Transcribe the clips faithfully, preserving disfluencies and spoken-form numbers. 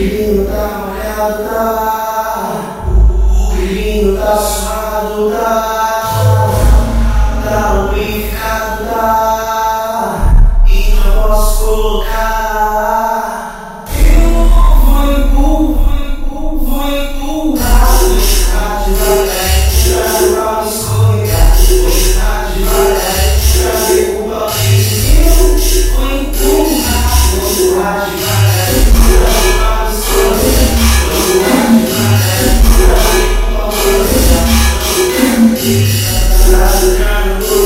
brilhinho tá molhado, tá. O brilhinho tá suado, tá. Tá lubrificado, tá. E não posso colocar. Eu vou empurrar, vou empurrar. Vou empurrar devagarinho pra me escorregar. Vou empurrar devagarinho pra derrubar o que eu vou empurrar. Vou empurrar devagarinho pra me escorregar. Vou empurrar devagarinho pra derrubar o que eu vou empurrar.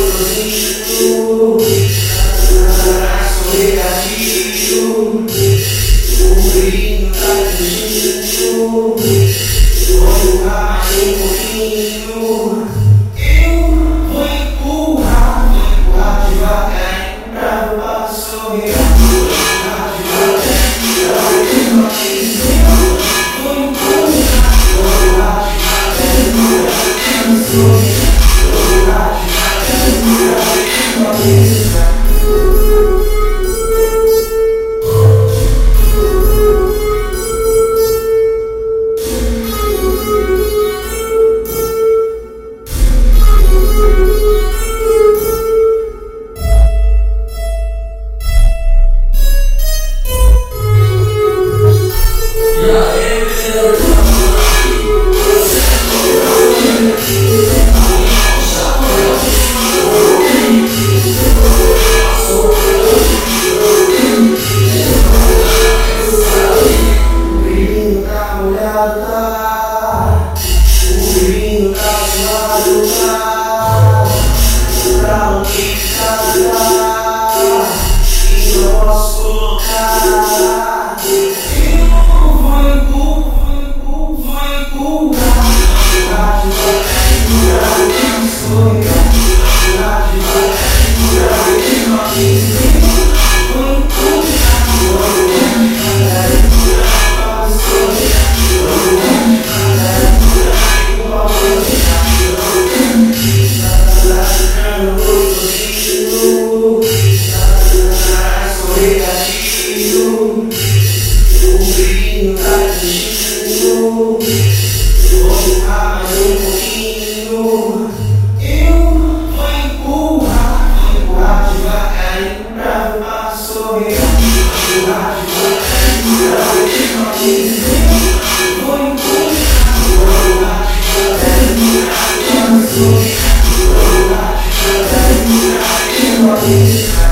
Escorregadio, o brilhinho tá fugindo. Vou empurrar mais um pouquinho. Eu vou empurrar, vou empurrar devagarinho pra o passo escorregar. Vou empurrar devagarinho pra o passo. Vou empurrar, vou empurrar devagarinho pra o escorregar. Vou empurrar devagarinho pra o passo. Tá. O brilhinho tá suado, tá. Tá lubrificado, tá. E não posso colocar. Eu vou empurrar, vou empurrar. Vou empurrar devagarinho pra me escorregar. Vou empurrar devagarinho pra derrubar o que eu vou empurrar. Vou empurrar devagarinho pra me escorregar. Escorregadio, o brilhinho tá fugindo. Vou empurrar mais um pouquinho. Eu vou empurrar, vou empurrar devagarinho pra o passo escorregar. Vou empurrar devagarinho pra derrubar o que eu vou empurrar. Vou empurrar devagarinho pra o passo escorregar. Vou empurrar devagarinho pra derrubar o que eu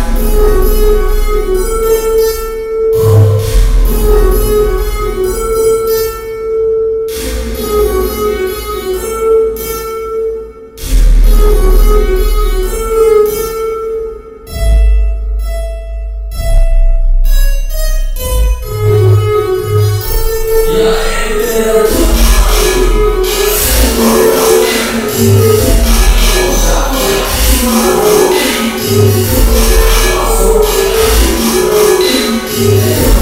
Yeah.